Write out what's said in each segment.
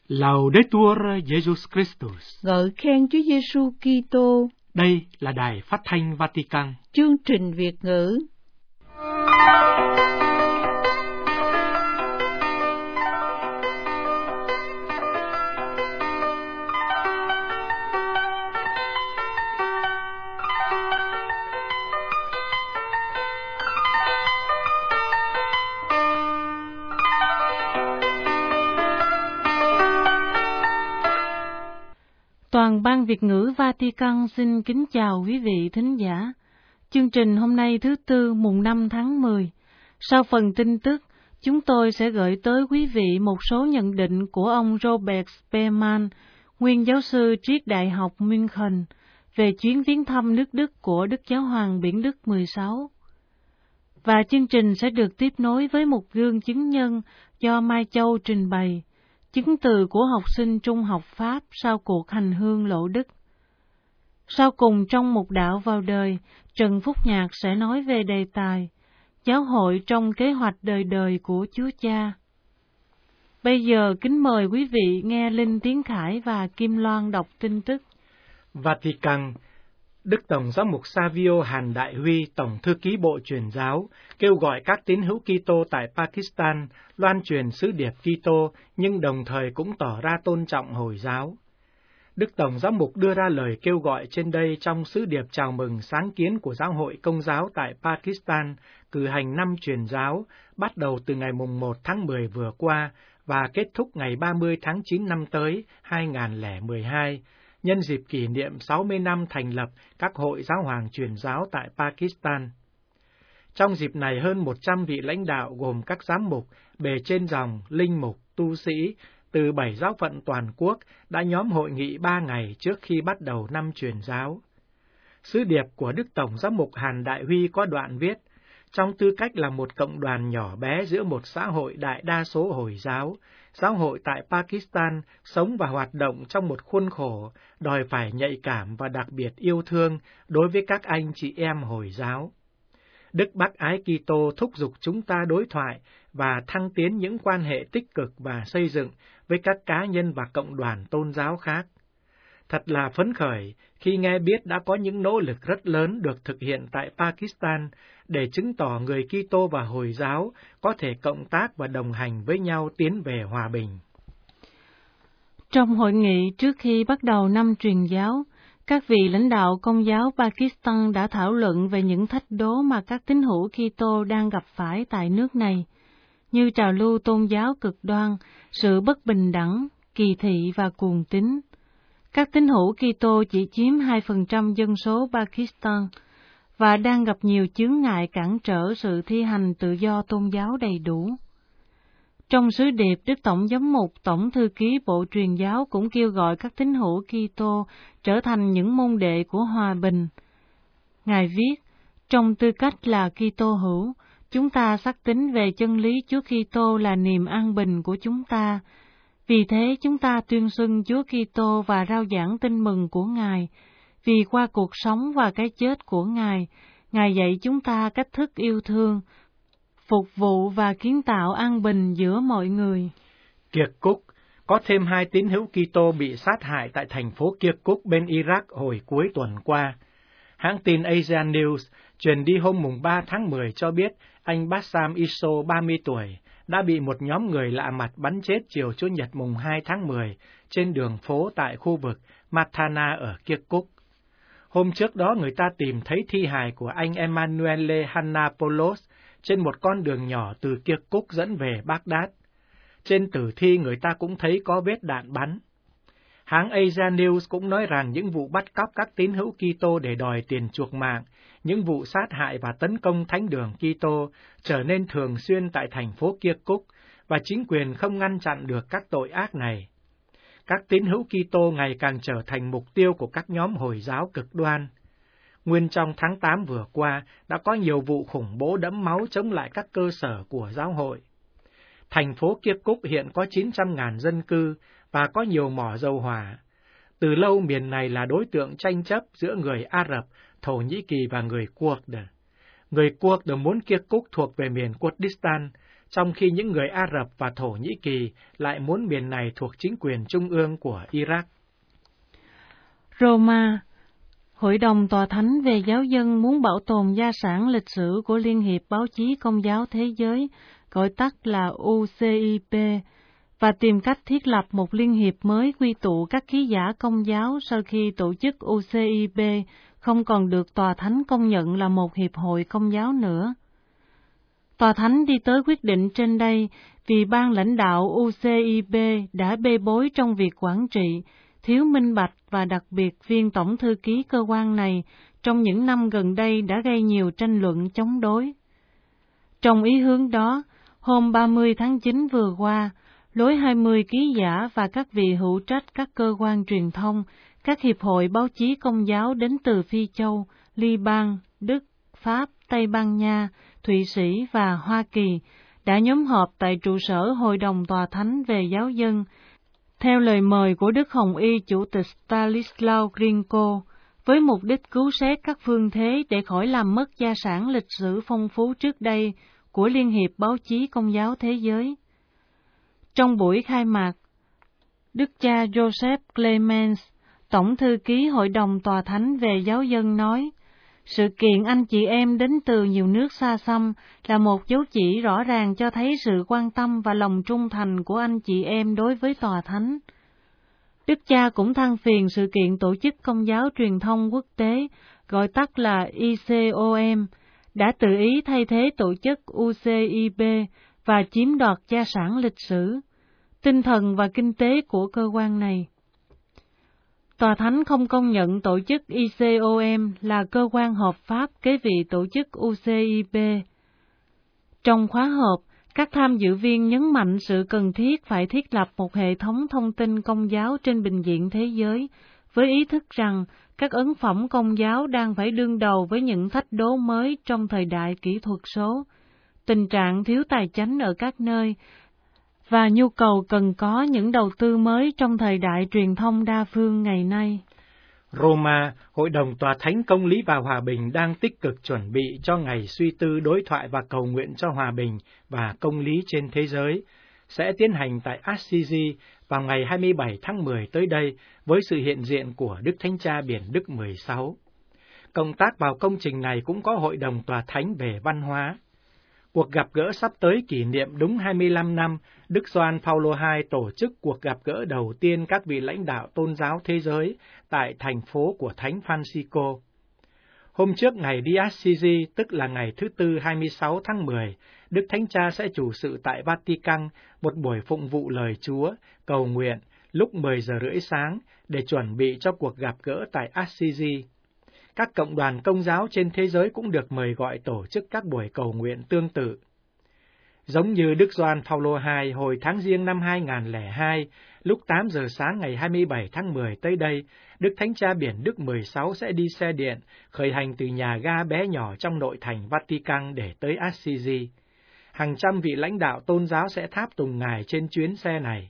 Laudetur Jesus Christus. Ngợi khen Chúa Giêsu Kitô. Đây là Đài Phát thanh Vatican. Chương trình Việt ngữ. Toàn ban Việt ngữ Vatican xin kính chào quý vị thính giả. Chương trình hôm nay thứ Tư mùng 5 tháng 10. Sau phần tin tức, chúng tôi sẽ gửi tới quý vị một số nhận định của ông Robert Spearman, nguyên giáo sư triết Đại học München, về chuyến viếng thăm nước Đức của Đức Giáo hoàng Biển Đức 16. Và chương trình sẽ được tiếp nối với một gương chứng nhân do Mai Châu trình bày, chứng từ của học sinh trung học Pháp sau cuộc hành hương Lộ Đức. Sau cùng trong Mục đạo vào đời, Trần Phúc Nhạc sẽ nói về đề tài Giáo hội trong kế hoạch đời đời của Chúa Cha. Bây giờ kính mời quý vị nghe Linh Tiến Khải và Kim Loan đọc tin tức. Vatican. Đức Tổng giám mục Savio Hàn Đại Huy, Tổng thư ký Bộ Truyền giáo, kêu gọi các tín hữu Kitô tại Pakistan loan truyền sứ điệp Kitô, nhưng đồng thời cũng tỏ ra tôn trọng Hồi giáo. Đức Tổng giám mục đưa ra lời kêu gọi trên đây trong sứ điệp chào mừng sáng kiến của Giáo hội Công giáo tại Pakistan, cử hành năm truyền giáo, bắt đầu từ ngày mùng 1 tháng 10 vừa qua và kết thúc ngày 30 tháng 9 năm tới 2012. Nhân dịp kỷ niệm 60 năm thành lập các hội giáo hoàng truyền giáo tại Pakistan. Trong dịp này, hơn 100 vị lãnh đạo gồm các giám mục, bề trên dòng, linh mục, tu sĩ từ 7 giáo phận toàn quốc đã nhóm hội nghị 3 ngày trước khi bắt đầu năm truyền giáo. Sứ điệp của Đức Tổng giám mục Hàn Đại Huy có đoạn viết: trong tư cách là một cộng đoàn nhỏ bé giữa một xã hội đại đa số Hồi giáo, giáo hội tại Pakistan sống và hoạt động trong một khuôn khổ đòi phải nhạy cảm và đặc biệt yêu thương đối với các anh chị em Hồi giáo. Đức Bác Ái Kitô thúc giục chúng ta đối thoại và thăng tiến những quan hệ tích cực và xây dựng với các cá nhân và cộng đoàn tôn giáo khác. Thật là phấn khởi khi nghe biết đã có những nỗ lực rất lớn được thực hiện tại Pakistan để chứng tỏ người Kitô và Hồi giáo có thể cộng tác và đồng hành với nhau tiến về hòa bình. Trong hội nghị trước khi bắt đầu năm truyền giáo, các vị lãnh đạo Công giáo Pakistan đã thảo luận về những thách đố mà các tín hữu Kitô đang gặp phải tại nước này, như trào lưu tôn giáo cực đoan, sự bất bình đẳng, kỳ thị và cuồng tín. Các tín hữu Kitô chỉ chiếm 2% dân số Pakistan và đang gặp nhiều chướng ngại cản trở sự thi hành tự do tôn giáo đầy đủ. Trong sứ điệp, Đức Tổng giám mục, Tổng thư ký Bộ Truyền giáo cũng kêu gọi các tín hữu Kitô trở thành những môn đệ của hòa bình. Ngài viết: trong tư cách là Kitô hữu, chúng ta xác tín về chân lý Chúa Kitô là niềm an bình của chúng ta. Vì thế chúng ta tuyên xưng Chúa Kitô và rao giảng tin mừng của Ngài, vì qua cuộc sống và cái chết của Ngài, Ngài dạy chúng ta cách thức yêu thương, phục vụ và kiến tạo an bình giữa mọi người. Kirkuk, có thêm 2 tín hữu Kitô bị sát hại tại thành phố Kirkuk bên Iraq hồi cuối tuần qua. Hãng tin Asia News truyền đi hôm mùng 3 tháng 10 cho biết anh Bassam Iso, 30 tuổi, đã bị một nhóm người lạ mặt bắn chết chiều Chủ nhật mùng 2 tháng 10 trên đường phố tại khu vực Mathana ở Kirkuk. Hôm trước đó, người ta tìm thấy thi hài của anh Emanuele Hannapoulos trên một con đường nhỏ từ Kirkuk dẫn về Baghdad. Trên tử thi, người ta cũng thấy có vết đạn bắn. Hãng Asia News cũng nói rằng những vụ bắt cóc các tín hữu Kitô để đòi tiền chuộc mạng, những vụ sát hại và tấn công thánh đường Kitô trở nên thường xuyên tại thành phố Kirkuk, và chính quyền không ngăn chặn được các tội ác này. Các tín hữu Kitô ngày càng trở thành mục tiêu của các nhóm Hồi giáo cực đoan. Nguyên trong tháng 8 vừa qua, đã có nhiều vụ khủng bố đẫm máu chống lại các cơ sở của giáo hội. Thành phố Kirkuk hiện có 900.000 dân cư và có nhiều mỏ dầu hỏa. Từ lâu miền này là đối tượng tranh chấp giữa người Ả Rập, Thổ Nhĩ Kỳ và người Kurd. Người Kurd muốn Kirkuk thuộc về miền Kurdistan, trong khi những người Ả Rập và Thổ Nhĩ Kỳ lại muốn miền này thuộc chính quyền trung ương của Iraq. Roma, Hội đồng Tòa Thánh về Giáo dân muốn bảo tồn gia sản lịch sử của Liên hiệp Báo chí Công giáo Thế giới, gọi tắt là UCIP, và tìm cách thiết lập một liên hiệp mới quy tụ các ký giả Công giáo sau khi tổ chức UCIP không còn được Tòa Thánh công nhận là một hiệp hội Công giáo nữa. Tòa Thánh đi tới quyết định trên đây vì ban lãnh đạo UCIP đã bê bối trong việc quản trị, thiếu minh bạch và đặc biệt viên tổng thư ký cơ quan này trong những năm gần đây đã gây nhiều tranh luận chống đối. Trong ý hướng đó, hôm 30 tháng 9 vừa qua, lối 20 ký giả và các vị hữu trách các cơ quan truyền thông, các hiệp hội báo chí Công giáo đến từ Phi Châu, Liban, Đức, Pháp, Tây Ban Nha, Thụy Sĩ và Hoa Kỳ đã nhóm họp tại trụ sở Hội đồng Tòa Thánh về Giáo dân, theo lời mời của Đức Hồng Y Chủ tịch Stanislaw Grinko, với mục đích cứu xét các phương thế để khỏi làm mất gia sản lịch sử phong phú trước đây của Liên hiệp Báo chí Công giáo Thế giới. Trong buổi khai mạc, Đức cha Joseph Clemens, Tổng thư ký Hội đồng Tòa Thánh về Giáo dân nói, sự kiện anh chị em đến từ nhiều nước xa xăm là một dấu chỉ rõ ràng cho thấy sự quan tâm và lòng trung thành của anh chị em đối với Tòa Thánh. Đức cha cũng than phiền sự kiện Tổ chức Công giáo Truyền thông Quốc tế, gọi tắt là ICOM, đã tự ý thay thế tổ chức UCIP và chiếm đoạt gia sản lịch sử, tinh thần và kinh tế của cơ quan này. Tòa Thánh không công nhận tổ chức ICOM là cơ quan hợp pháp kế vị tổ chức UCIP. Trong khóa họp, các tham dự viên nhấn mạnh sự cần thiết phải thiết lập một hệ thống thông tin Công giáo trên bình diện thế giới, với ý thức rằng các ấn phẩm Công giáo đang phải đương đầu với những thách đố mới trong thời đại kỹ thuật số, tình trạng thiếu tài chánh ở các nơi, và nhu cầu cần có những đầu tư mới trong thời đại truyền thông đa phương ngày nay. Roma, Hội đồng Tòa Thánh Công lý và Hòa bình đang tích cực chuẩn bị cho ngày suy tư đối thoại và cầu nguyện cho hòa bình và công lý trên thế giới, sẽ tiến hành tại Assisi vào ngày 27 tháng 10 tới đây với sự hiện diện của Đức Thánh Cha Biển Đức 16. Cộng tác vào công trình này cũng có Hội đồng Tòa Thánh về văn hóa. Cuộc gặp gỡ sắp tới kỷ niệm đúng 25 năm, Đức Gioan Phaolô II tổ chức cuộc gặp gỡ đầu tiên các vị lãnh đạo tôn giáo thế giới tại thành phố của Thánh Francisco. Hôm trước ngày đi Assisi, tức là ngày thứ Tư 26 tháng 10, Đức Thánh Cha sẽ chủ sự tại Vatican một buổi phụng vụ lời Chúa, cầu nguyện, lúc 10 giờ rưỡi sáng để chuẩn bị cho cuộc gặp gỡ tại Assisi. Các cộng đoàn Công giáo trên thế giới cũng được mời gọi tổ chức các buổi cầu nguyện tương tự. Giống như Đức Gioan Phaolô II hồi tháng Giêng năm 2002, lúc 8 giờ sáng ngày 27 tháng 10 tới đây, Đức Thánh Cha Biển Đức 16 sẽ đi xe điện, khởi hành từ nhà ga bé nhỏ trong nội thành Vatican để tới Assisi. Hàng trăm vị lãnh đạo tôn giáo sẽ tháp tùng Ngài trên chuyến xe này.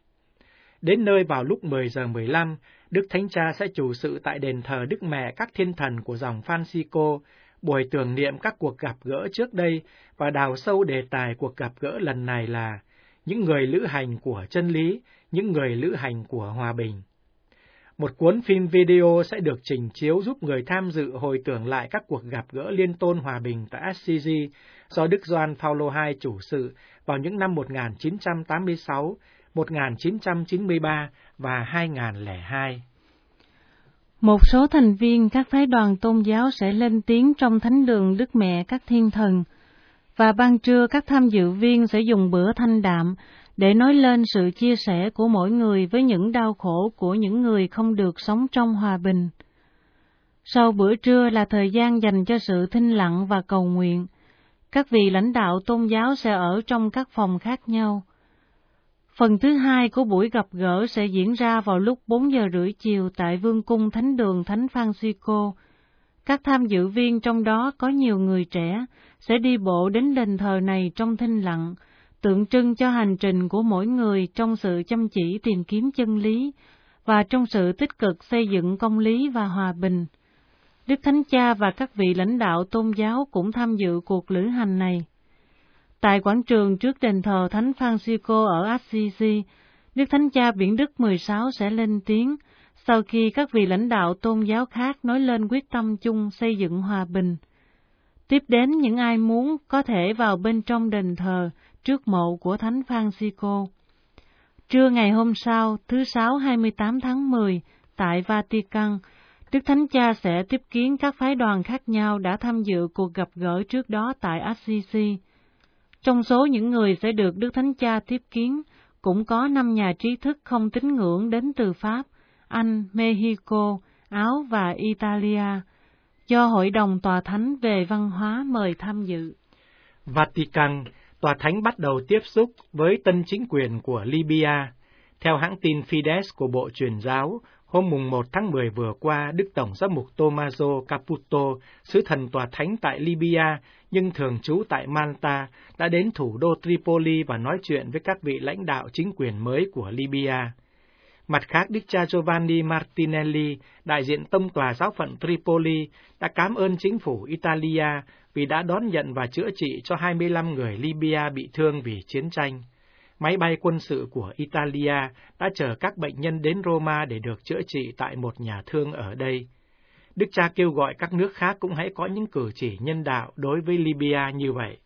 Đến nơi vào lúc 10 giờ 15, Đức Thánh Cha sẽ chủ sự tại đền thờ Đức Mẹ các thiên thần của dòng Francisco, buổi tưởng niệm các cuộc gặp gỡ trước đây và đào sâu đề tài cuộc gặp gỡ lần này là những người lữ hành của chân lý, những người lữ hành của hòa bình. Một cuốn phim video sẽ được trình chiếu giúp người tham dự hồi tưởng lại các cuộc gặp gỡ liên tôn hòa bình tại Assisi do Đức Gioan Phaolô II chủ sự vào những năm 1986, 1993 và 2002. Một số thành viên các phái đoàn tôn giáo sẽ lên tiếng trong thánh đường Đức Mẹ các thiên thần, và ban trưa các tham dự viên sẽ dùng bữa thanh đạm để nói lên sự chia sẻ của mỗi người với những đau khổ của những người không được sống trong hòa bình. Sau bữa trưa là thời gian dành cho sự thinh lặng và cầu nguyện. Các vị lãnh đạo tôn giáo sẽ ở trong các phòng khác nhau. Phần thứ hai của buổi gặp gỡ sẽ diễn ra vào lúc 4 giờ rưỡi chiều tại Vương cung Thánh đường Thánh Francisco. Các tham dự viên trong đó có nhiều người trẻ sẽ đi bộ đến đền thờ này trong thinh lặng, tượng trưng cho hành trình của mỗi người trong sự chăm chỉ tìm kiếm chân lý và trong sự tích cực xây dựng công lý và hòa bình. Đức Thánh Cha và các vị lãnh đạo tôn giáo cũng tham dự cuộc lữ hành này. Tại quảng trường trước đền thờ Thánh Francisco ở Assisi, Đức Thánh Cha Biển Đức 16 sẽ lên tiếng sau khi các vị lãnh đạo tôn giáo khác nói lên quyết tâm chung xây dựng hòa bình. Tiếp đến, những ai muốn có thể vào bên trong đền thờ trước mộ của Thánh Francisco. Trưa ngày hôm sau, thứ Sáu 28 tháng 10, tại Vatican, Đức Thánh Cha sẽ tiếp kiến các phái đoàn khác nhau đã tham dự cuộc gặp gỡ trước đó tại Assisi. Trong số những người sẽ được Đức Thánh Cha tiếp kiến, cũng có 5 nhà trí thức không tín ngưỡng đến từ Pháp, Anh, Mexico, Áo và Italia, do Hội đồng Tòa Thánh về Văn hóa mời tham dự. Vatican, Tòa Thánh bắt đầu tiếp xúc với tân chính quyền của Libya. Theo hãng tin Fides của Bộ Truyền giáo, hôm mùng 1 tháng 10 vừa qua, Đức Tổng giám mục Tommaso Caputo, sứ thần Tòa Thánh tại Libya nhưng thường trú tại Malta, đã đến thủ đô Tripoli và nói chuyện với các vị lãnh đạo chính quyền mới của Libya. Mặt khác, Đức cha Giovanni Martinelli, đại diện tông tòa giáo phận Tripoli, đã cảm ơn chính phủ Italia vì đã đón nhận và chữa trị cho 25 người Libya bị thương vì chiến tranh. Máy bay quân sự của Italia đã chở các bệnh nhân đến Roma để được chữa trị tại một nhà thương ở đây. Đức cha kêu gọi các nước khác cũng hãy có những cử chỉ nhân đạo đối với Libya như vậy.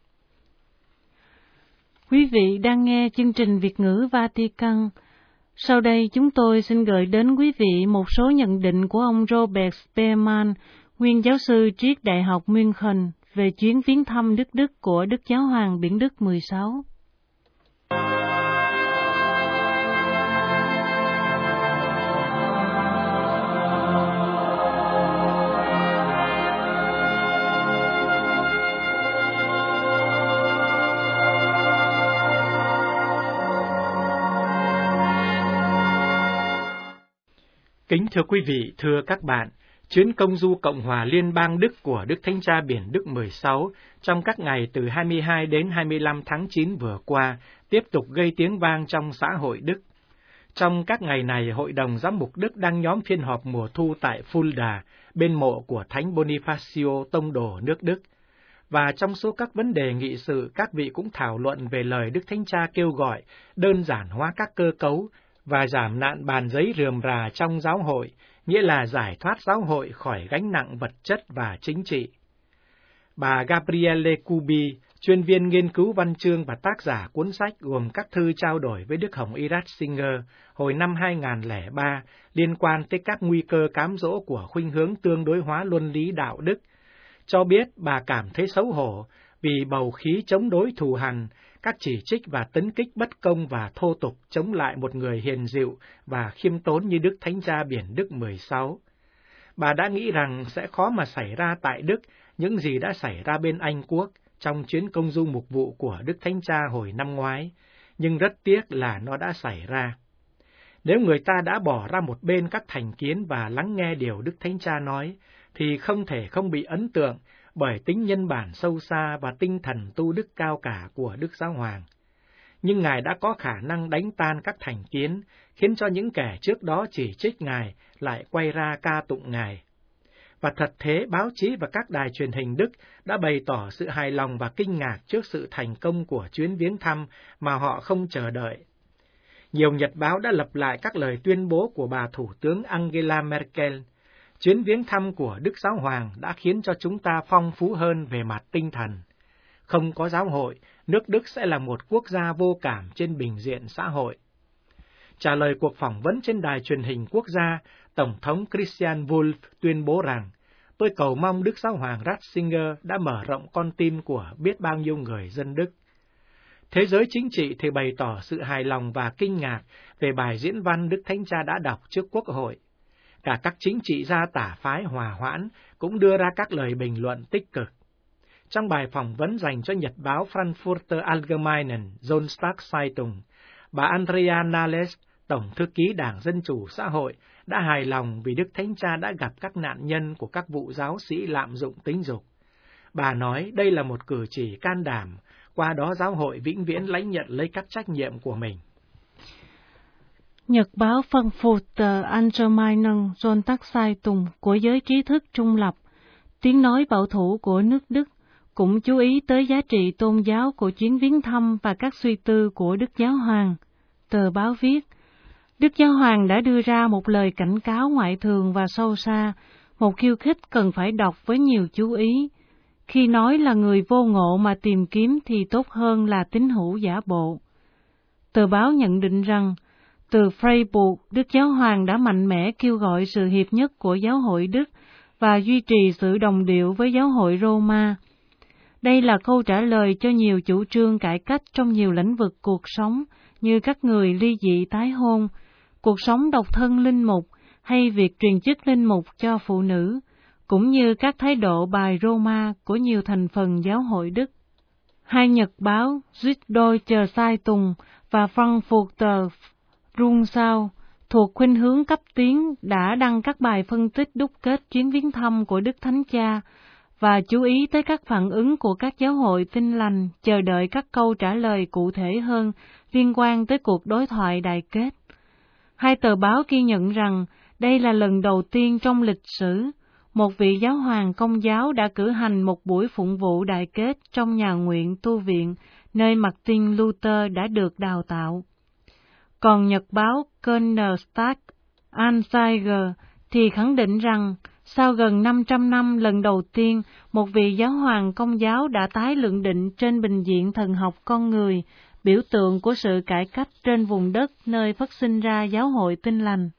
Quý vị đang nghe chương trình Việt ngữ Vatican. Sau đây chúng tôi xin gửi đến quý vị một số nhận định của ông Robert Spearman, nguyên giáo sư triết Đại học München, về chuyến viếng thăm nước Đức của Đức Giáo hoàng Biển Đức 16. Kính thưa quý vị, thưa các bạn, chuyến công du Cộng hòa Liên bang Đức của Đức Thánh Cha Biển Đức 16 trong các ngày từ 22 đến 25 tháng 9 vừa qua tiếp tục gây tiếng vang trong xã hội Đức. Trong các ngày này, Hội đồng Giám mục Đức đang nhóm phiên họp mùa thu tại Fulda, bên mộ của Thánh Bonifacio tông đồ nước Đức. Và trong số các vấn đề nghị sự, các vị cũng thảo luận về lời Đức Thánh Cha kêu gọi đơn giản hóa các cơ cấu và giảm nạn bàn giấy rườm rà trong giáo hội, nghĩa là giải thoát giáo hội khỏi gánh nặng vật chất và chính trị. Bà Gabriele Cubi, chuyên viên nghiên cứu văn chương và tác giả cuốn sách gồm các thư trao đổi với Đức Hồng Y Ratzinger hồi năm 2003 liên quan tới các nguy cơ cám dỗ của khuynh hướng tương đối hóa luân lý đạo đức, cho biết bà cảm thấy xấu hổ vì bầu khí chống đối thù hằn, các chỉ trích và tấn kích bất công và thô tục chống lại một người hiền dịu và khiêm tốn như Đức Thánh Cha Biển Đức 16. Bà đã nghĩ rằng sẽ khó mà xảy ra tại Đức những gì đã xảy ra bên Anh Quốc trong chuyến công du mục vụ của Đức Thánh Cha hồi năm ngoái, nhưng rất tiếc là nó đã xảy ra. Nếu người ta đã bỏ ra một bên các thành kiến và lắng nghe điều Đức Thánh Cha nói, thì không thể không bị ấn tượng bởi tính nhân bản sâu xa và tinh thần tu đức cao cả của Đức Giáo Hoàng. Nhưng Ngài đã có khả năng đánh tan các thành kiến, khiến cho những kẻ trước đó chỉ trích Ngài lại quay ra ca tụng Ngài. Và thật thế, báo chí và các đài truyền hình Đức đã bày tỏ sự hài lòng và kinh ngạc trước sự thành công của chuyến viếng thăm mà họ không chờ đợi. Nhiều nhật báo đã lặp lại các lời tuyên bố của bà Thủ tướng Angela Merkel. Chuyến viếng thăm của Đức Giáo Hoàng đã khiến cho chúng ta phong phú hơn về mặt tinh thần. Không có giáo hội, nước Đức sẽ là một quốc gia vô cảm trên bình diện xã hội. Trả lời cuộc phỏng vấn trên đài truyền hình quốc gia, Tổng thống Christian Wulff tuyên bố rằng, tôi cầu mong Đức Giáo Hoàng Ratzinger đã mở rộng con tim của biết bao nhiêu người dân Đức. Thế giới chính trị thì bày tỏ sự hài lòng và kinh ngạc về bài diễn văn Đức Thánh Cha đã đọc trước Quốc hội. Cả các chính trị gia tả phái hòa hoãn cũng đưa ra các lời bình luận tích cực. Trong bài phỏng vấn dành cho nhật báo Frankfurter Allgemeinen Sonntagszeitung, bà Andrea Nahles, Tổng thư ký Đảng Dân Chủ Xã hội, đã hài lòng vì Đức Thánh Cha đã gặp các nạn nhân của các vụ giáo sĩ lạm dụng tính dục. Bà nói đây là một cử chỉ can đảm, qua đó giáo hội vĩnh viễn lãnh nhận lấy các trách nhiệm của mình. Nhật báo Frankfurter Allgemeinen Sonntagszeitung của giới trí thức trung lập, tiếng nói bảo thủ của nước Đức, cũng chú ý tới giá trị tôn giáo của chuyến viếng thăm và các suy tư của Đức Giáo Hoàng. Tờ báo viết, Đức Giáo Hoàng đã đưa ra một lời cảnh cáo ngoại thường và sâu xa, một khiêu khích cần phải đọc với nhiều chú ý. Khi nói là người vô ngộ mà tìm kiếm thì tốt hơn là tín hữu giả bộ. Tờ báo nhận định rằng, từ Freiburg, Đức Giáo Hoàng đã mạnh mẽ kêu gọi sự hiệp nhất của giáo hội Đức và duy trì sự đồng điệu với giáo hội Roma. Đây là câu trả lời cho nhiều chủ trương cải cách trong nhiều lĩnh vực cuộc sống, như các người ly dị tái hôn, cuộc sống độc thân linh mục hay việc truyền chức linh mục cho phụ nữ, cũng như các thái độ bài Roma của nhiều thành phần giáo hội Đức. Hai nhật báo Süddeutsche Zeitung và Frankfurter Rundschau thuộc khuynh hướng cấp tiến đã đăng các bài phân tích đúc kết chuyến viếng thăm của Đức Thánh Cha và chú ý tới các phản ứng của các giáo hội Tin Lành, chờ đợi các câu trả lời cụ thể hơn liên quan tới cuộc đối thoại đại kết. Hai tờ báo ghi nhận rằng đây là lần đầu tiên trong lịch sử, một vị giáo hoàng Công giáo đã cử hành một buổi phụng vụ đại kết trong nhà nguyện tu viện, nơi Martin Luther đã được đào tạo. Còn nhật báo Kölner Stadt-Anzeiger thì khẳng định rằng, sau gần 500 năm lần đầu tiên, một vị giáo hoàng Công giáo đã tái lượng định trên bình diện thần học con người, biểu tượng của sự cải cách trên vùng đất nơi phát sinh ra giáo hội Tin Lành.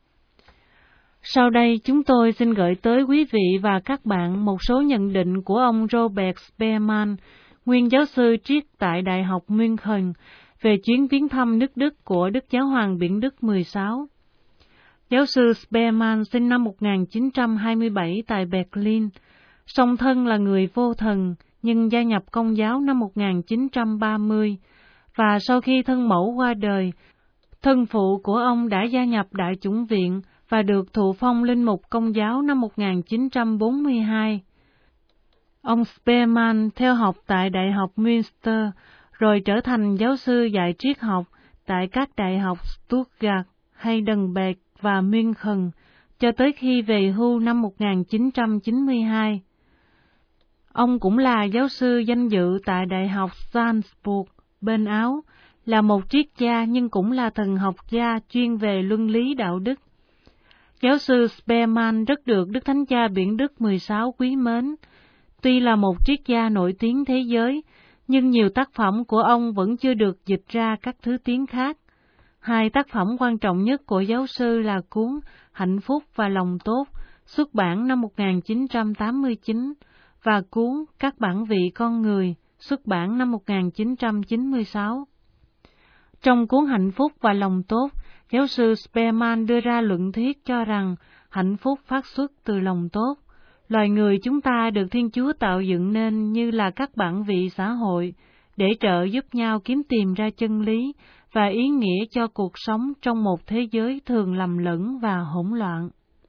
Sau đây chúng tôi xin gửi tới quý vị và các bạn một số nhận định của ông Robert Spearman, nguyên giáo sư triết tại Đại học München, về chuyến viếng thăm nước Đức của Đức Giáo hoàng Biển Đức 16. Giáo sư Spearman sinh năm 1927 tại Berlin, song thân là người vô thần, nhưng gia nhập Công giáo năm 1930, và sau khi thân mẫu qua đời, thân phụ của ông đã gia nhập Đại chủng viện và được thụ phong linh mục Công giáo năm 1942. Ông Spearman theo học tại Đại học Münster, rồi trở thành giáo sư dạy triết học tại các đại học Stuttgart, Heidelberg và München, cho tới khi về hưu năm 1992. Ông cũng là giáo sư danh dự tại Đại học Salzburg, bên Áo, là một triết gia nhưng cũng là thần học gia chuyên về luân lý đạo đức. Giáo sư Spearman rất được Đức Thánh Cha Biển Đức 16 quý mến. Tuy là một triết gia nổi tiếng thế giới, nhưng nhiều tác phẩm của ông vẫn chưa được dịch ra các thứ tiếng khác. Hai tác phẩm quan trọng nhất của giáo sư là cuốn Hạnh phúc và lòng tốt, xuất bản năm 1989, và cuốn Các bản vị con người, xuất bản năm 1996. Trong cuốn Hạnh phúc và lòng tốt, giáo sư Spearman đưa ra luận thuyết cho rằng hạnh phúc phát xuất từ lòng tốt. Loài người chúng ta được Thiên Chúa tạo dựng nên như là các bản vị xã hội, để trợ giúp nhau kiếm tìm ra chân lý và ý nghĩa cho cuộc sống trong một thế giới thường lầm lẫn và hỗn loạn.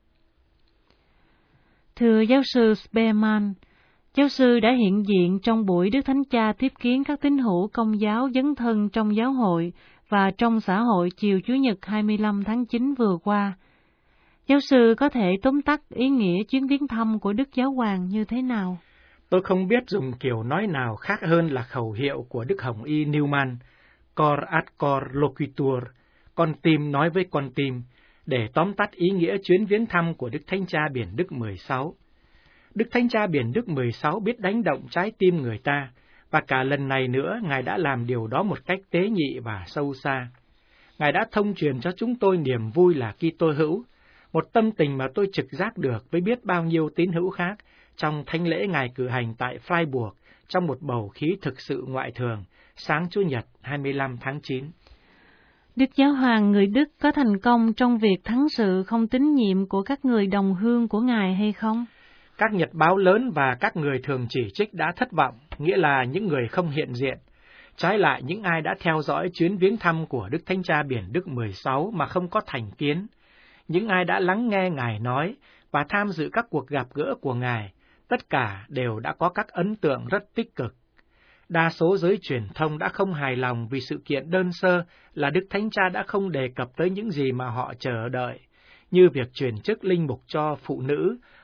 Thưa giáo sư Spearman, giáo sư đã hiện diện trong buổi Đức Thánh Cha tiếp kiến các tín hữu Công giáo dấn thân trong giáo hội và trong xã hội chiều Chủ nhật 25 tháng 9 vừa qua. Giáo sư có thể tóm tắt ý nghĩa chuyến viếng thăm của Đức Giáo hoàng như thế nào? Tôi không biết dùng kiểu nói nào khác hơn là khẩu hiệu của Đức Hồng Y Newman, Cor ad cor loquitur, con tim nói với con tim, để tóm tắt ý nghĩa chuyến viếng thăm của Đức Thánh Cha Biển Đức 16. Đức Thánh Cha Biển Đức 16 biết đánh động trái tim người ta, và cả lần này nữa Ngài đã làm điều đó một cách tế nhị và sâu xa. Ngài đã thông truyền cho chúng tôi niềm vui là Kitô hữu, một tâm tình mà tôi trực giác được với biết bao nhiêu tín hữu khác trong thánh lễ Ngài cử hành tại Freiburg trong một bầu khí thực sự ngoại thường, sáng Chủ nhật 25 tháng 9. Đức Giáo hoàng người Đức có thành công trong việc thắng sự không tín nhiệm của các người đồng hương của Ngài hay không? Các nhật báo lớn và các người thường chỉ trích đã thất vọng, nghĩa là những người không hiện diện. Trái lại, những ai đã theo dõi chuyến viếng thăm của Đức Thánh Cha Biển Đức 16 mà không có thành kiến, những ai đã lắng nghe Ngài nói và tham dự các cuộc gặp gỡ của Ngài, tất cả đều đã có các ấn tượng rất tích cực. Đa số giới truyền thông đã không hài lòng vì sự kiện đơn sơ là Đức Thánh Cha đã không đề cập tới những gì mà họ chờ đợi, như việc truyền chức linh mục cho phụ nữ,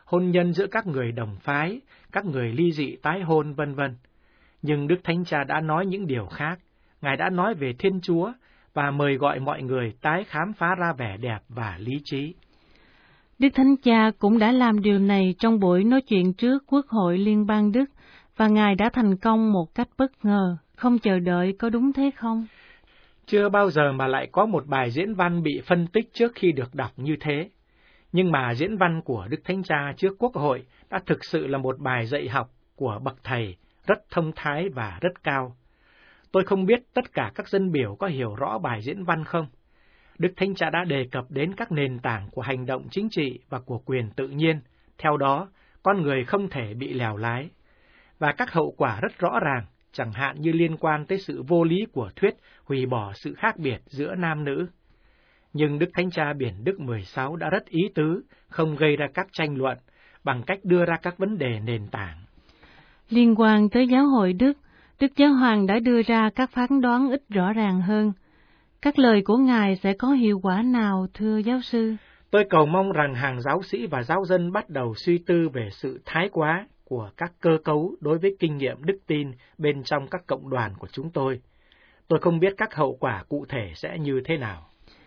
hôn nhân giữa các người đồng phái, các người ly dị tái hôn, vân vân. Nhưng Đức Thánh Cha đã nói những điều khác. Ngài đã nói về Thiên Chúa và mời gọi mọi người tái khám phá ra vẻ đẹp và lý trí. Đức Thánh Cha cũng đã làm điều này trong buổi nói chuyện trước Quốc hội Liên bang Đức, và Ngài đã thành công một cách bất ngờ, không chờ đợi, có đúng thế không? Chưa bao giờ mà lại có một bài diễn văn bị phân tích trước khi được đọc như thế. Nhưng mà diễn văn của Đức Thánh Cha trước Quốc hội đã thực sự là một bài dạy học của bậc thầy, rất thông thái và rất cao. Tôi không biết tất cả các dân biểu có hiểu rõ bài diễn văn không? Đức Thánh Cha đã đề cập đến các nền tảng của hành động chính trị và của quyền tự nhiên, theo đó, con người không thể bị lèo lái. Và các hậu quả rất rõ ràng, chẳng hạn như liên quan tới sự vô lý của thuyết hủy bỏ sự khác biệt giữa nam nữ. Nhưng Đức Thánh Cha Biển Đức 16 đã rất ý tứ, không gây ra các tranh luận, bằng cách đưa ra các vấn đề nền tảng. Liên quan tới giáo hội Đức, Đức Giáo Hoàng đã đưa ra các phán đoán ít rõ ràng hơn. Các lời của Ngài sẽ có hiệu quả nào, thưa giáo sư? Tôi cầu mong rằng hàng giáo sĩ và giáo dân bắt đầu suy tư về sự thái quá của các cơ cấu đối với kinh nghiệm đức tin bên trong các cộng đoàn của chúng tôi. Tôi không biết các hậu quả cụ thể sẽ như thế nào.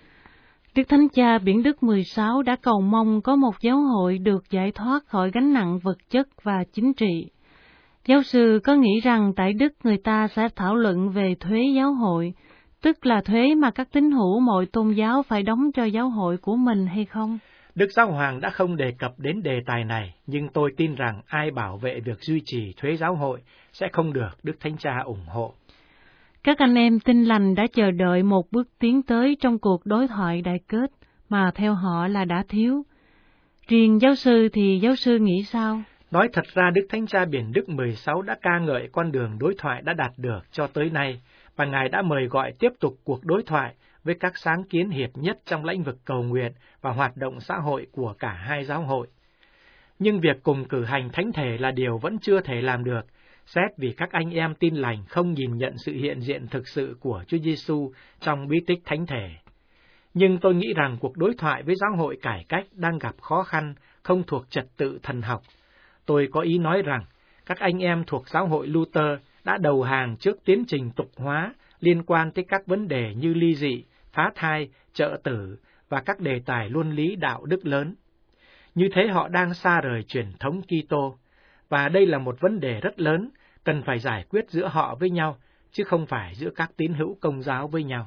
Đức Thánh Cha Biển Đức 16 đã cầu mong có một giáo hội được giải thoát khỏi gánh nặng vật chất và chính trị. Giáo sư có nghĩ rằng tại Đức người ta sẽ thảo luận về thuế giáo hội, tức là thuế mà các tín hữu mọi tôn giáo phải đóng cho giáo hội của mình hay không? Đức Giáo Hoàng đã không đề cập đến đề tài này, nhưng tôi tin rằng ai bảo vệ việc duy trì thuế giáo hội sẽ không được Đức Thánh Cha ủng hộ. Các anh em Tin Lành đã chờ đợi một bước tiến tới trong cuộc đối thoại đại kết, mà theo họ là đã thiếu. Riêng giáo sư thì giáo sư nghĩ sao? Nói thật ra Đức Thánh Cha Biển Đức 16 đã ca ngợi con đường đối thoại đã đạt được cho tới nay, và Ngài đã mời gọi tiếp tục cuộc đối thoại với các sáng kiến hiệp nhất trong lĩnh vực cầu nguyện và hoạt động xã hội của cả hai giáo hội. Nhưng việc cùng cử hành thánh thể là điều vẫn chưa thể làm được, xét vì các anh em Tin Lành không nhìn nhận sự hiện diện thực sự của Chúa Giêsu trong bí tích thánh thể. Nhưng tôi nghĩ rằng cuộc đối thoại với giáo hội cải cách đang gặp khó khăn, không thuộc trật tự thần học. Tôi có ý nói rằng, các anh em thuộc giáo hội Luther đã đầu hàng trước tiến trình tục hóa liên quan tới các vấn đề như ly dị, phá thai, trợ tử và các đề tài luân lý đạo đức lớn. Như thế họ đang xa rời truyền thống Kitô, và đây là một vấn đề rất lớn, cần phải giải quyết giữa họ với nhau, chứ không phải giữa các tín hữu Công giáo với nhau.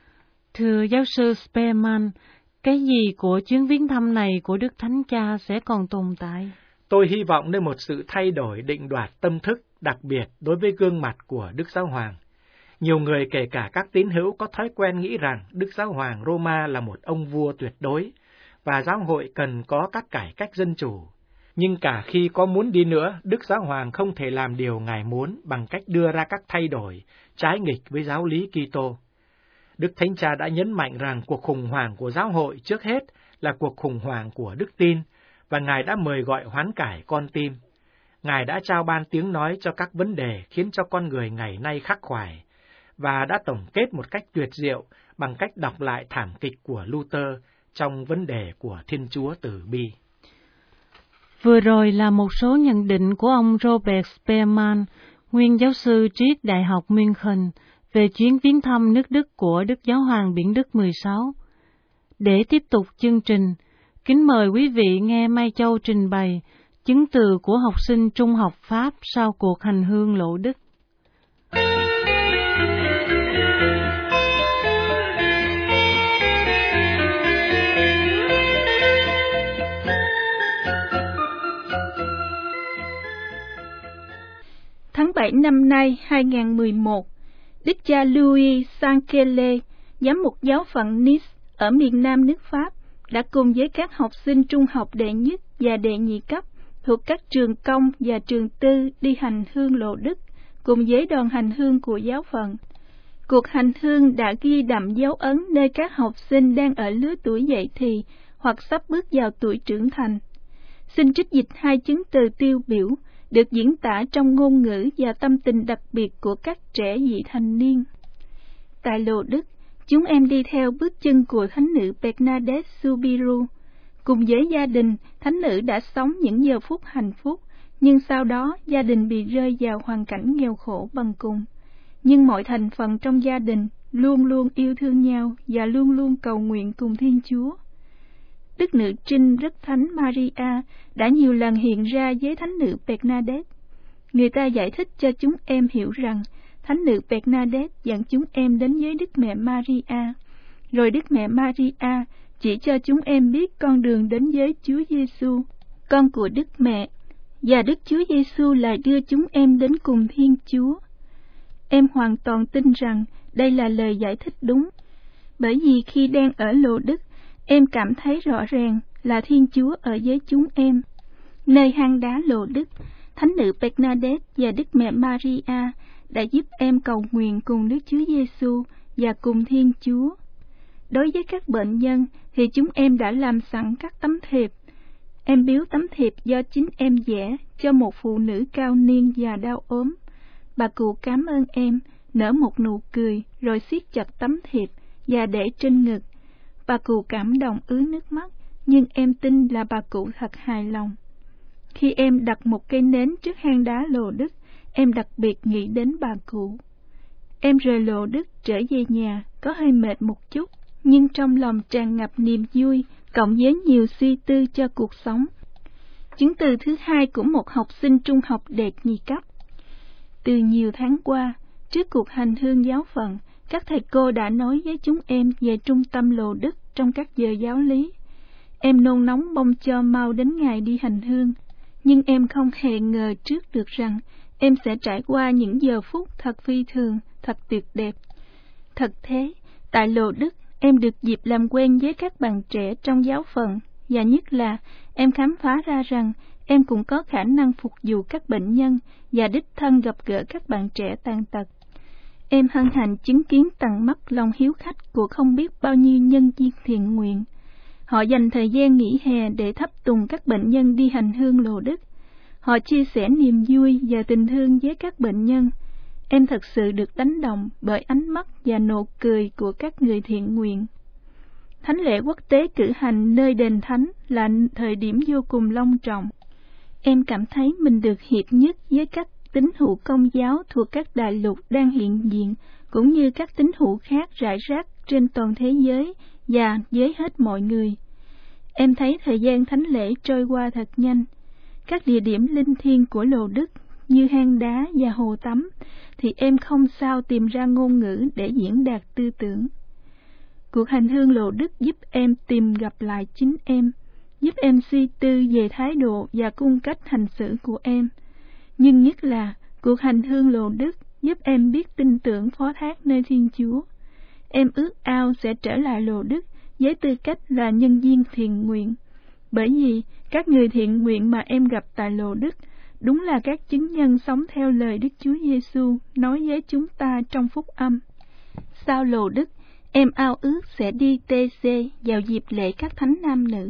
Thưa giáo sư Spearman, cái gì của chuyến viếng thăm này của Đức Thánh Cha sẽ còn tồn tại? Tôi hy vọng nơi một sự thay đổi định đoạt tâm thức, đặc biệt đối với gương mặt của Đức Giáo Hoàng. Nhiều người kể cả các tín hữu có thói quen nghĩ rằng Đức Giáo Hoàng Roma là một ông vua tuyệt đối, và giáo hội cần có các cải cách dân chủ. Nhưng cả khi có muốn đi nữa, Đức Giáo Hoàng không thể làm điều Ngài muốn bằng cách đưa ra các thay đổi trái nghịch với giáo lý Kitô. Đức Thánh Cha đã nhấn mạnh rằng cuộc khủng hoảng của giáo hội trước hết là cuộc khủng hoảng của đức tin, và Ngài đã mời gọi hoán cải con tim. Ngài đã trao ban tiếng nói cho các vấn đề khiến cho con người ngày nay khắc khoải, và đã tổng kết một cách tuyệt diệu bằng cách đọc lại thảm kịch của Luther trong vấn đề của Thiên Chúa Từ Bi. Vừa rồi là một số nhận định của ông Robert Spearman, nguyên giáo sư triết Đại học München, về chuyến viếng thăm nước Đức của Đức Giáo Hoàng Biển Đức 16. Để tiếp tục chương trình, kính mời quý vị nghe Mai Châu trình bày chứng từ của học sinh trung học Pháp sau cuộc hành hương lộ Đức. Tháng 7 năm nay 2011, Đức cha Louis Sankele, giám mục giáo phận Nice ở miền Nam nước Pháp, đã cùng với các học sinh trung học đệ nhất và đệ nhị cấp thuộc các trường công và trường tư đi hành hương lộ Đức cùng với đoàn hành hương của giáo phận. Cuộc hành hương đã ghi đậm dấu ấn nơi các học sinh đang ở lứa tuổi dậy thì hoặc sắp bước vào tuổi trưởng thành. Xin trích dịch hai chứng từ tiêu biểu được diễn tả trong ngôn ngữ và tâm tình đặc biệt của các trẻ vị thành niên. Tại lộ Đức, chúng em đi theo bước chân của thánh nữ Bernadette Soubirous, Cùng với gia đình, thánh nữ đã sống những giờ phút hạnh phúc, nhưng sau đó gia đình bị rơi vào hoàn cảnh nghèo khổ bần cùng. Nhưng mọi thành phần trong gia đình luôn luôn yêu thương nhau và luôn luôn cầu nguyện cùng Thiên Chúa. Đức nữ trinh rất thánh Maria đã nhiều lần hiện ra với thánh nữ Bernadette. Người ta giải thích cho chúng em hiểu rằng thánh nữ Bernadette dẫn chúng em đến với Đức Mẹ Maria, rồi Đức Mẹ Maria chỉ cho chúng em biết con đường đến với Chúa Giêsu, con của Đức Mẹ, và Đức Chúa Giêsu lại đưa chúng em đến cùng Thiên Chúa. Em hoàn toàn tin rằng đây là lời giải thích đúng, bởi vì khi đang ở Lô Đức, em cảm thấy rõ ràng là Thiên Chúa ở với chúng em. Nơi hang đá Lô Đức, thánh nữ Bernadette và Đức Mẹ Maria đã giúp em cầu nguyện cùng Đức Chúa Giêsu và cùng Thiên Chúa. Đối với các bệnh nhân thì chúng em đã làm sẵn các tấm thiệp. Em biếu tấm thiệp do chính em vẽ cho một phụ nữ cao niên và đau ốm. Bà cụ cảm ơn em, nở một nụ cười rồi siết chặt tấm thiệp và để trên ngực. Bà cụ cảm động ứa nước mắt, nhưng em tin là bà cụ thật hài lòng. Khi em đặt một cây nến trước hang đá Lô Đức, em đặc biệt nghĩ đến bà cụ. Em rời Lô Đức trở về nhà có hơi mệt một chút, nhưng trong lòng tràn ngập niềm vui, cộng với nhiều suy tư cho cuộc sống. Chứng từ thứ hai của một học sinh trung học đệ nhị cấp. Từ nhiều tháng qua, trước cuộc hành hương giáo phận, các thầy cô đã nói với chúng em về trung tâm Lô Đức trong các giờ giáo lý. Em nôn nóng mong cho mau đến ngày đi hành hương, nhưng em không hề ngờ trước được rằng em sẽ trải qua những giờ phút thật phi thường, thật tuyệt đẹp. Thật thế, tại Lô Đức, em được dịp làm quen với các bạn trẻ trong giáo phận, và nhất là em khám phá ra rằng em cũng có khả năng phục vụ các bệnh nhân và đích thân gặp gỡ các bạn trẻ tàn tật. Em hân hạnh chứng kiến tận mắt lòng hiếu khách của không biết bao nhiêu nhân viên thiện nguyện. Họ dành thời gian nghỉ hè để thắp tùng các bệnh nhân đi hành hương Lô Đức. Họ chia sẻ niềm vui và tình thương với các bệnh nhân. Em thật sự được đánh động bởi ánh mắt và nụ cười của các người thiện nguyện. Thánh lễ quốc tế cử hành nơi đền thánh là thời điểm vô cùng long trọng. Em cảm thấy mình được hiệp nhất với các tín hữu Công giáo thuộc các đại lục đang hiện diện, cũng như các tín hữu khác rải rác trên toàn thế giới và với hết mọi người. Em thấy thời gian thánh lễ trôi qua thật nhanh. Các địa điểm linh thiêng của Lô Đức như hang đá và hồ tắm thì em không sao tìm ra ngôn ngữ để diễn đạt tư tưởng. Cuộc hành hương Lô Đức giúp em tìm gặp lại chính em, giúp em suy tư về thái độ và cung cách hành xử của em. Nhưng nhất là cuộc hành hương Lô Đức giúp em biết tin tưởng phó thác nơi Thiên Chúa. Em ước ao sẽ trở lại Lô Đức với tư cách là nhân viên thiện nguyện, bởi vì các người thiện nguyện mà em gặp tại Lô Đức đúng là các chứng nhân sống theo lời Đức Chúa Giêsu nói với chúng ta trong phúc âm. Sau Lô Đức, em ao ước sẽ đi TC vào dịp lễ các thánh nam nữ.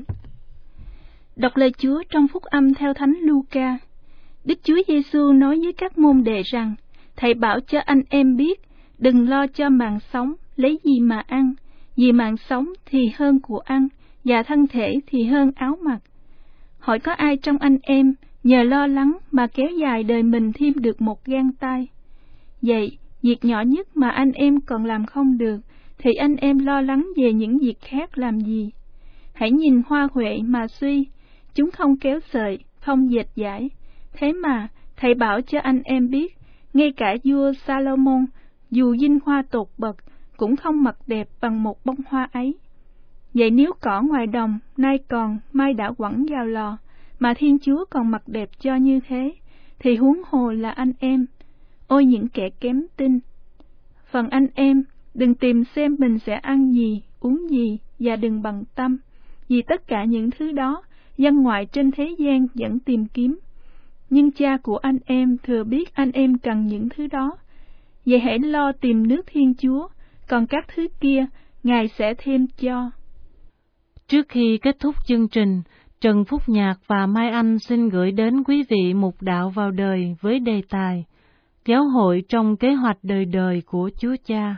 Đọc lời Chúa trong phúc âm theo Thánh Luca. Đức Chúa Giêsu nói với các môn đệ rằng: Thầy bảo cho anh em biết, đừng lo cho mạng sống lấy gì mà ăn, vì mạng sống thì hơn của ăn, và thân thể thì hơn áo mặc. Hỏi có ai trong anh em nhờ lo lắng mà kéo dài đời mình thêm được một gang tay? Vậy, việc nhỏ nhất mà anh em còn làm không được, thì anh em lo lắng về những việc khác làm gì? Hãy nhìn hoa huệ mà suy, chúng không kéo sợi, không dệt dải. Thế mà, thầy bảo cho anh em biết, ngay cả vua Salomon, dù vinh hoa tột bậc, cũng không mặc đẹp bằng một bông hoa ấy. Vậy nếu cỏ ngoài đồng, nay còn, mai đã quẳng vào lò, mà Thiên Chúa còn mặc đẹp cho như thế, thì huống hồ là anh em. Ôi những kẻ kém tin! Phần anh em, đừng tìm xem mình sẽ ăn gì, uống gì, và đừng bận tâm, vì tất cả những thứ đó, dân ngoại trên thế gian vẫn tìm kiếm. Nhưng Cha của anh em thừa biết anh em cần những thứ đó. Vậy hãy lo tìm nước Thiên Chúa, còn các thứ kia, Ngài sẽ thêm cho. Trước khi kết thúc chương trình, Trần Phúc Nhạc và Mai Anh xin gửi đến quý vị mục đạo vào đời với đề tài Giáo hội trong kế hoạch đời đời của Chúa Cha.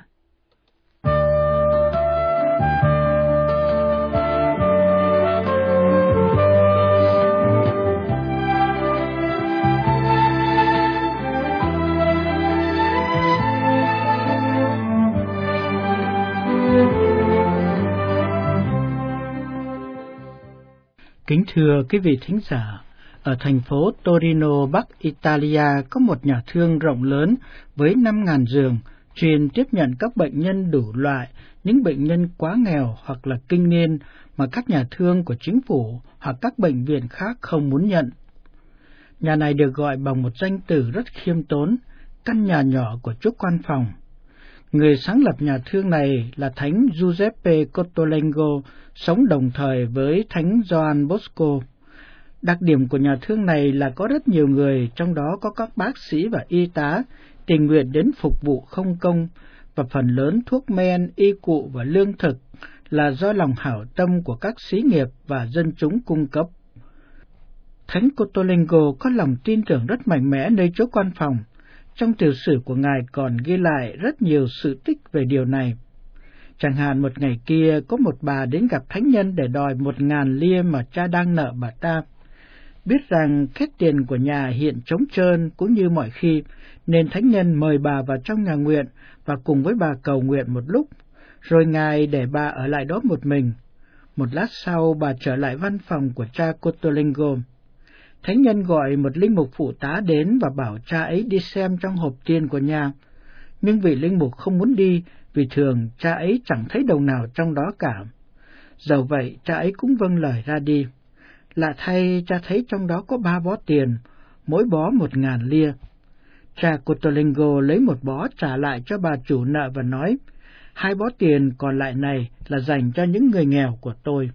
Kính thưa quý vị thính giả, ở thành phố Torino, Bắc Italia có một nhà thương rộng lớn với 5.000 giường, chuyên tiếp nhận các bệnh nhân đủ loại, những bệnh nhân quá nghèo hoặc là kinh niên mà các nhà thương của chính phủ hoặc các bệnh viện khác không muốn nhận. Nhà này được gọi bằng một danh từ rất khiêm tốn, căn nhà nhỏ của Chúa Quan Phòng. Người sáng lập nhà thương này là Thánh Giuseppe Cottolengo, sống đồng thời với Thánh Gioan Bosco. Đặc điểm của nhà thương này là có rất nhiều người, trong đó có các bác sĩ và y tá, tình nguyện đến phục vụ không công, và phần lớn thuốc men, y cụ và lương thực là do lòng hảo tâm của các xí nghiệp và dân chúng cung cấp. Thánh Cottolengo có lòng tin tưởng rất mạnh mẽ nơi Chúa Quan Phòng. Trong tiểu sử của Ngài còn ghi lại rất nhiều sự tích về điều này. Chẳng hạn một ngày kia có một bà đến gặp thánh nhân để đòi 1.000 lia mà cha đang nợ bà ta. Biết rằng két tiền của nhà hiện trống trơn cũng như mọi khi, nên thánh nhân mời bà vào trong nhà nguyện và cùng với bà cầu nguyện một lúc, rồi Ngài để bà ở lại đó một mình. Một lát sau bà trở lại văn phòng của cha Cottolengo. Thánh nhân gọi một linh mục phụ tá đến và bảo cha ấy đi xem trong hộp tiền của nhà. Nhưng vị linh mục không muốn đi, vì thường cha ấy chẳng thấy đồng nào trong đó cả. Dẫu vậy, cha ấy cũng vâng lời ra đi. Lạ thay, cha thấy trong đó có 3 bó tiền, mỗi bó 1.000 lia. Cha Cottolengo lấy một bó trả lại cho bà chủ nợ và nói, 2 bó tiền còn lại này là dành cho những người nghèo của tôi.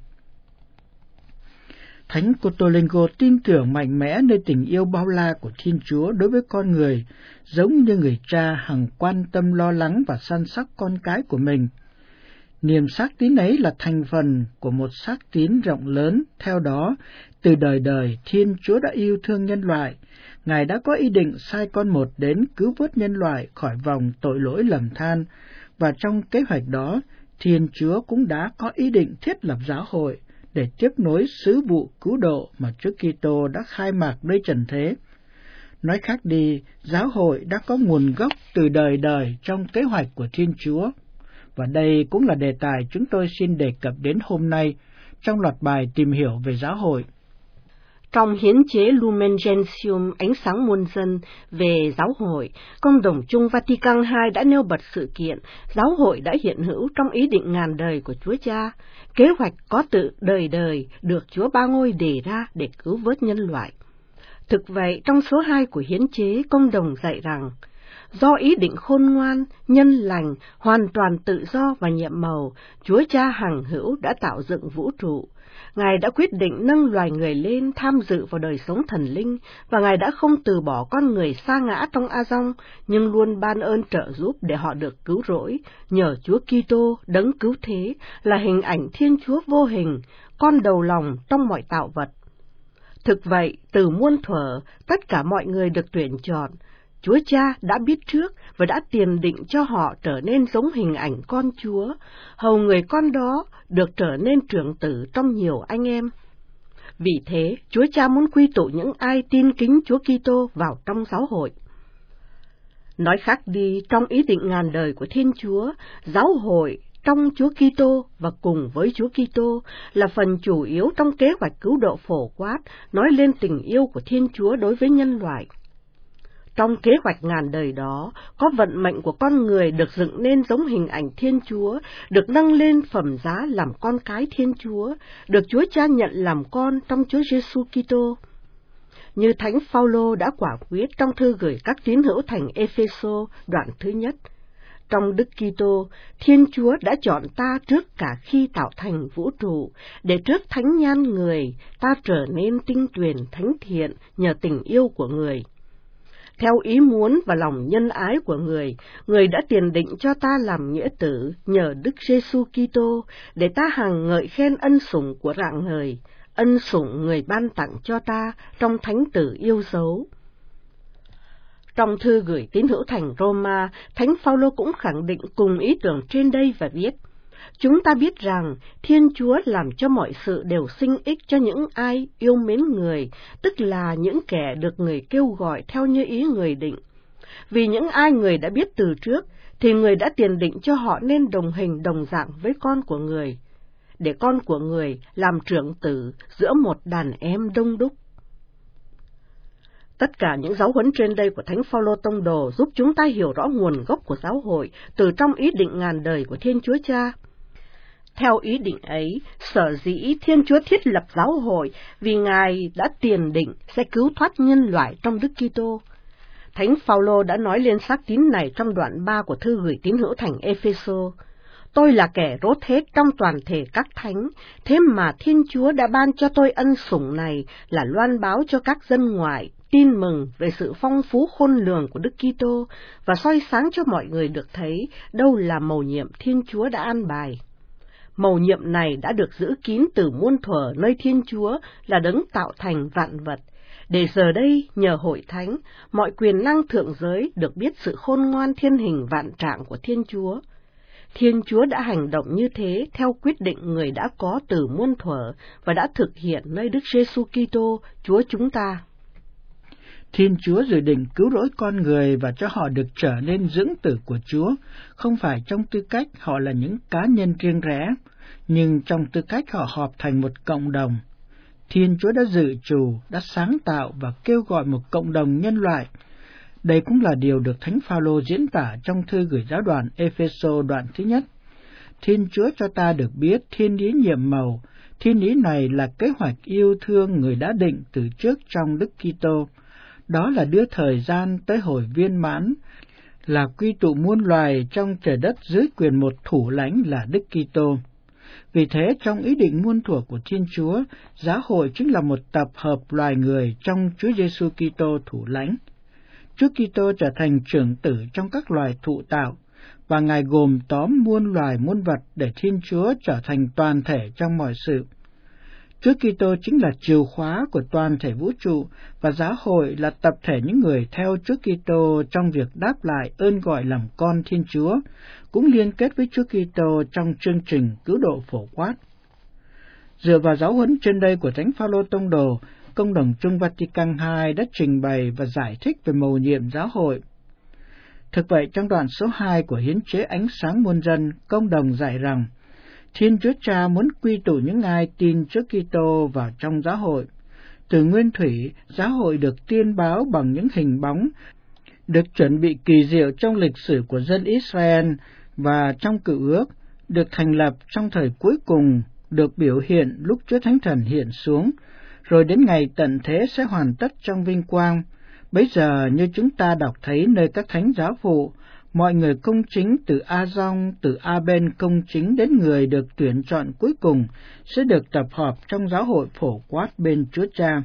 Thánh Cottolengo tin tưởng mạnh mẽ nơi tình yêu bao la của Thiên Chúa đối với con người, giống như người cha hằng quan tâm lo lắng và săn sóc con cái của mình. Niềm xác tín ấy là thành phần của một xác tín rộng lớn. Theo đó, từ đời đời, Thiên Chúa đã yêu thương nhân loại. Ngài đã có ý định sai con một đến cứu vớt nhân loại khỏi vòng tội lỗi lầm than, và trong kế hoạch đó, Thiên Chúa cũng đã có ý định thiết lập giáo hội để tiếp nối sứ vụ cứu độ mà Chúa Kitô đã khai mạc nơi trần thế. Nói khác đi, giáo hội đã có nguồn gốc từ đời đời trong kế hoạch của Thiên Chúa. Và đây cũng là đề tài chúng tôi xin đề cập đến hôm nay trong loạt bài tìm hiểu về giáo hội. Trong hiến chế Lumen Gentium, ánh sáng muôn dân về giáo hội, Công đồng chung Vatican II đã nêu bật sự kiện giáo hội đã hiện hữu trong ý định ngàn đời của Chúa Cha, kế hoạch có tự đời đời được Chúa Ba Ngôi đề ra để cứu vớt nhân loại. Thực vậy, trong số 2 của hiến chế, Công đồng dạy rằng, do ý định khôn ngoan, nhân lành, hoàn toàn tự do và nhiệm màu, Chúa Cha hằng hữu đã tạo dựng vũ trụ. Ngài đã quyết định nâng loài người lên tham dự vào đời sống thần linh, và Ngài đã không từ bỏ con người sa ngã trong A-dong, nhưng luôn ban ơn trợ giúp để họ được cứu rỗi, nhờ Chúa Kitô đấng cứu thế, là hình ảnh Thiên Chúa vô hình, con đầu lòng trong mọi tạo vật. Thực vậy, từ muôn thuở, tất cả mọi người được tuyển chọn. Chúa Cha đã biết trước và đã tiền định cho họ trở nên giống hình ảnh con Chúa, hầu người con đó được trở nên trưởng tử trong nhiều anh em. Vì thế, Chúa Cha muốn quy tụ những ai tin kính Chúa Kitô vào trong giáo hội. Nói khác đi, trong ý định ngàn đời của Thiên Chúa, giáo hội trong Chúa Kitô và cùng với Chúa Kitô là phần chủ yếu trong kế hoạch cứu độ phổ quát, nói lên tình yêu của Thiên Chúa đối với nhân loại. Trong kế hoạch ngàn đời đó, có vận mệnh của con người được dựng nên giống hình ảnh Thiên Chúa, được nâng lên phẩm giá làm con cái Thiên Chúa, được Chúa Cha nhận làm con trong Chúa Giêsu Kitô. Như Thánh Phaolô đã quả quyết trong thư gửi các tín hữu thành Ê-phê-sô đoạn thứ nhất, trong Đức Kitô, Thiên Chúa đã chọn ta trước cả khi tạo thành vũ trụ, để trước thánh nhan người, ta trở nên tinh tuyền thánh thiện nhờ tình yêu của người. Theo ý muốn và lòng nhân ái của người, người đã tiền định cho ta làm nghĩa tử nhờ Đức Giêsu Kitô, để ta hằng ngợi khen ân sủng của rạng ngời, ân sủng người ban tặng cho ta trong thánh tử yêu dấu. Trong thư gửi tín hữu thành Roma, Thánh Phaolô cũng khẳng định cùng ý tưởng trên đây và viết: chúng ta biết rằng Thiên Chúa làm cho mọi sự đều sinh ích cho những ai yêu mến người, tức là những kẻ được người kêu gọi theo như ý người định. Vì những ai người đã biết từ trước, thì người đã tiền định cho họ nên đồng hình đồng dạng với con của người, để con của người làm trưởng tử giữa một đàn em đông đúc. Tất cả những giáo huấn trên đây của Thánh Phaolô Tông Đồ giúp chúng ta hiểu rõ nguồn gốc của giáo hội từ trong ý định ngàn đời của Thiên Chúa Cha. Theo ý định ấy, sở dĩ Thiên Chúa thiết lập giáo hội vì Ngài đã tiền định sẽ cứu thoát nhân loại trong Đức Kitô. Thánh Phaolô đã nói lên xác tín này trong đoạn 3 của thư gửi tín hữu thành Ê-phê-sô. Tôi là kẻ rốt hết trong toàn thể các thánh, thế mà Thiên Chúa đã ban cho tôi ân sủng này là loan báo cho các dân ngoại tin mừng về sự phong phú khôn lường của Đức Kitô và soi sáng cho mọi người được thấy đâu là mầu nhiệm Thiên Chúa đã an bài. Mầu nhiệm này đã được giữ kín từ muôn thuở nơi Thiên Chúa là đấng tạo thành vạn vật, để giờ đây nhờ hội thánh, mọi quyền năng thượng giới được biết sự khôn ngoan thiên hình vạn trạng của Thiên Chúa. Thiên Chúa đã hành động như thế theo quyết định người đã có từ muôn thuở và đã thực hiện nơi Đức Giêsu Kitô, Chúa chúng ta. Thiên Chúa dự định cứu rỗi con người và cho họ được trở nên dưỡng tử của Chúa, không phải trong tư cách họ là những cá nhân riêng rẽ, nhưng trong tư cách họ họp thành một cộng đồng. Thiên Chúa đã dự trù, đã sáng tạo và kêu gọi một cộng đồng nhân loại. Đây cũng là điều được Thánh Phaolô diễn tả trong thư gửi giáo đoàn Ê-phê-sô đoạn thứ nhất. Thiên Chúa cho ta được biết thiên ý nhiệm màu. Thiên ý này là kế hoạch yêu thương người đã định từ trước trong Đức Kitô. Đó là đưa thời gian tới hồi viên mãn, là quy tụ muôn loài trong trời đất dưới quyền một thủ lãnh là Đức Kitô. Vì thế, trong ý định muôn thuở của Thiên Chúa, giáo hội chính là một tập hợp loài người trong Chúa Giêsu Kitô thủ lãnh. Chúa Kitô trở thành trưởng tử trong các loài thụ tạo, và Ngài gồm tóm muôn loài muôn vật để Thiên Chúa trở thành toàn thể trong mọi sự. Chúa Kitô chính là chìa khóa của toàn thể vũ trụ, và giáo hội là tập thể những người theo Chúa Kitô trong việc đáp lại ơn gọi làm con Thiên Chúa, cũng liên kết với Chúa Kitô trong chương trình cứu độ phổ quát. Dựa vào giáo huấn trên đây của Thánh Phaolô Tông Đồ, Công đồng Chung Vatican II đã trình bày và giải thích về mầu nhiệm giáo hội. Thực vậy, trong đoạn số 2 của Hiến chế Ánh sáng muôn dân, Công đồng dạy rằng, Thiên Chúa Cha muốn quy tụ những ai tin Chúa Kitô vào trong giáo hội. Từ nguyên thủy, giáo hội được tiên báo bằng những hình bóng, được chuẩn bị kỳ diệu trong lịch sử của dân Israel và trong Cựu Ước, được thành lập trong thời cuối cùng, được biểu hiện lúc Chúa Thánh Thần hiện xuống, rồi đến ngày tận thế sẽ hoàn tất trong vinh quang. Bấy giờ như chúng ta đọc thấy nơi các thánh giáo phụ, mọi người công chính từ A-dong, từ A-ben công chính đến người được tuyển chọn cuối cùng sẽ được tập hợp trong giáo hội phổ quát bên Chúa Cha.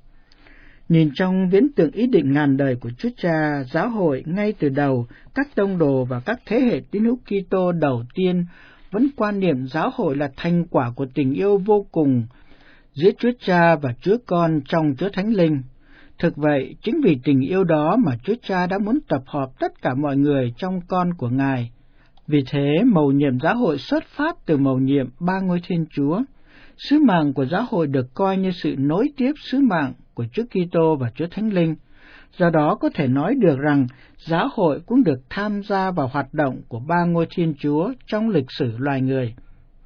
Nhìn trong viễn tượng ý định ngàn đời của Chúa Cha, giáo hội ngay từ đầu, các tông đồ và các thế hệ tín hữu Kitô đầu tiên vẫn quan niệm giáo hội là thành quả của tình yêu vô cùng giữa Chúa Cha và Chúa Con trong Chúa Thánh Linh. Thực vậy, chính vì tình yêu đó mà Chúa Cha đã muốn tập hợp tất cả mọi người trong con của Ngài. Vì thế, mầu nhiệm giáo hội xuất phát từ mầu nhiệm ba ngôi Thiên Chúa. Sứ mạng của giáo hội được coi như sự nối tiếp sứ mạng của Chúa Kitô và Chúa Thánh Linh. Do đó có thể nói được rằng giáo hội cũng được tham gia vào hoạt động của ba ngôi Thiên Chúa trong lịch sử loài người.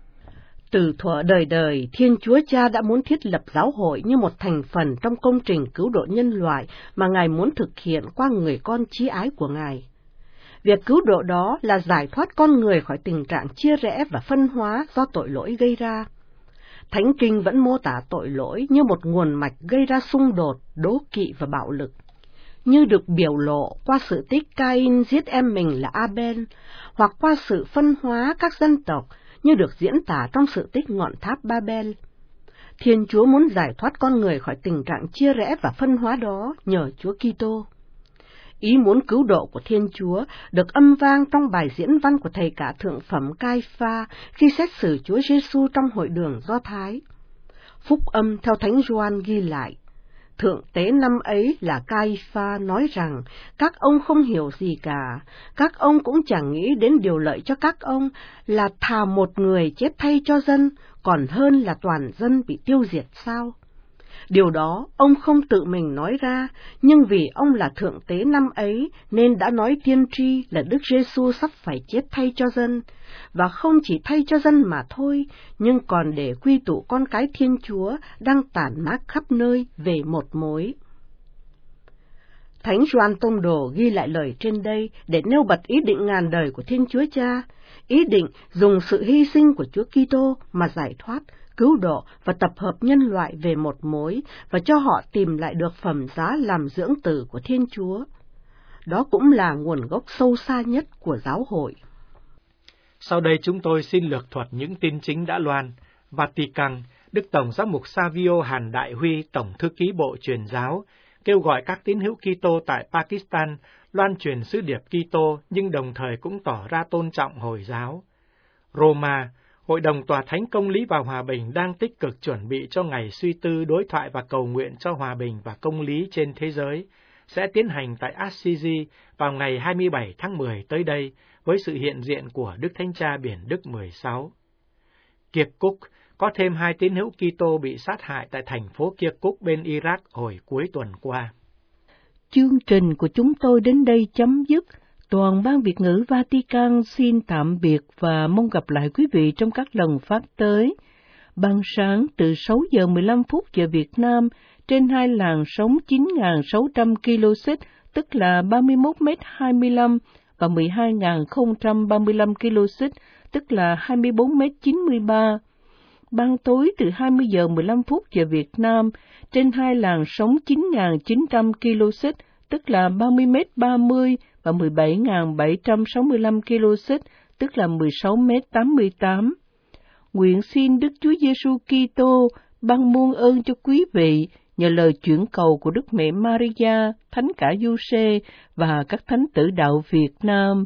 Từ thuở đời đời, Thiên Chúa Cha đã muốn thiết lập giáo hội như một thành phần trong công trình cứu độ nhân loại mà Ngài muốn thực hiện qua người con chí ái của Ngài. Việc cứu độ đó là giải thoát con người khỏi tình trạng chia rẽ và phân hóa do tội lỗi gây ra. Thánh Kinh vẫn mô tả tội lỗi như một nguồn mạch gây ra xung đột, đố kỵ và bạo lực, như được biểu lộ qua sự tích Cain giết em mình là Abel, hoặc qua sự phân hóa các dân tộc, như được diễn tả trong sự tích ngọn tháp Babel. Thiên Chúa muốn giải thoát con người khỏi tình trạng chia rẽ và phân hóa đó nhờ Chúa Kitô. Ý muốn cứu độ của Thiên Chúa được âm vang trong bài diễn văn của thầy cả thượng phẩm Cai-pha khi xét xử Chúa Giêsu trong hội đường Do Thái. Phúc âm theo Thánh Gioan ghi lại, thượng tế năm ấy là Cai-pha nói rằng các ông không hiểu gì cả, các ông cũng chẳng nghĩ đến điều lợi cho các ông là thà một người chết thay cho dân, còn hơn là toàn dân bị tiêu diệt sao? Điều đó ông không tự mình nói ra, nhưng vì ông là thượng tế năm ấy nên đã nói tiên tri là Đức Giêsu sắp phải chết thay cho dân, và không chỉ thay cho dân mà thôi, nhưng còn để quy tụ con cái Thiên Chúa đang tản mát khắp nơi về một mối. Thánh Gioan Tông Đồ ghi lại lời trên đây để nêu bật ý định ngàn đời của Thiên Chúa Cha, ý định dùng sự hy sinh của Chúa Kitô mà giải thoát, cứu độ và tập hợp nhân loại về một mối và cho họ tìm lại được phẩm giá làm dưỡng tử của Thiên Chúa. Đó cũng là nguồn gốc sâu xa nhất của giáo hội. Sau đây chúng tôi xin lược thuật những tin chính đã loan. Vatican, Đức Tổng giám mục Savio Hàn Đại Huy, Tổng thư ký Bộ Truyền giáo, kêu gọi các tín hữu Kitô tại Pakistan loan truyền sứ điệp Kitô nhưng đồng thời cũng tỏ ra tôn trọng Hồi giáo. Roma, Hội đồng Tòa Thánh Công lý và Hòa bình đang tích cực chuẩn bị cho ngày suy tư, đối thoại và cầu nguyện cho hòa bình và công lý trên thế giới, sẽ tiến hành tại Assisi vào ngày 27 tháng 10 tới đây với sự hiện diện của Đức Thánh Cha Biển Đức 16. Kirkuk, có thêm 2 tín hữu Kitô bị sát hại tại thành phố Kirkuk bên Iraq hồi cuối tuần qua. Chương trình của chúng tôi đến đây chấm dứt. Toàn ban Việt ngữ Vatican xin tạm biệt và mong gặp lại quý vị trong các lần phát tới. Ban sáng từ 6 giờ 15 phút giờ Việt Nam trên 2 làn sóng 9.600 kHz, tức là 31m25 và 12.035 kHz, tức là 24m93. Ban tối từ 20 giờ 15 phút giờ Việt Nam trên 2 làn sóng 9.900 kHz, tức là 30m30 và 17.765 kHz, tức là 16m88. Nguyện xin Đức Chúa Giêsu Kitô ban muôn ơn cho quý vị nhờ lời chuyển cầu của Đức Mẹ Maria, Thánh Cả Giuse và các thánh tử đạo Việt Nam.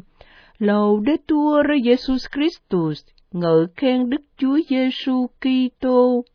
Laudetur Jesus Christus, ngợi khen Đức Chúa Giêsu Kitô.